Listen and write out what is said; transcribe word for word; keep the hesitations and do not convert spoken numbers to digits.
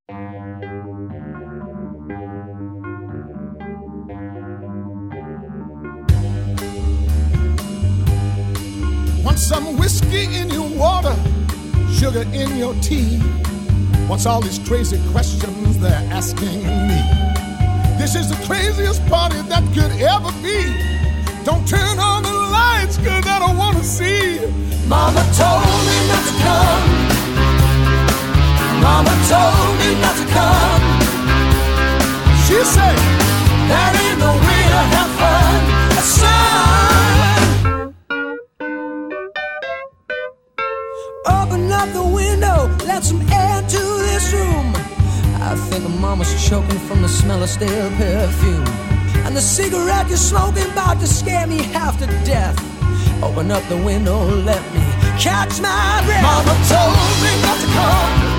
Want some whiskey in your water, sugar in your tea? What's all these crazy questions they're asking me? This is the craziest party that could ever be. Don't turn on the lights, cause I don't wanna see. Mama told me not to come. Mama told me not to come. She said, that ain't no way to have fun, son. Open up the window, let some air to this room. I think Mama's choking from the smell of stale perfume. And the cigarette you're smoking about to scare me half to death. Open up the window, let me catch my breath. Mama told me not to come.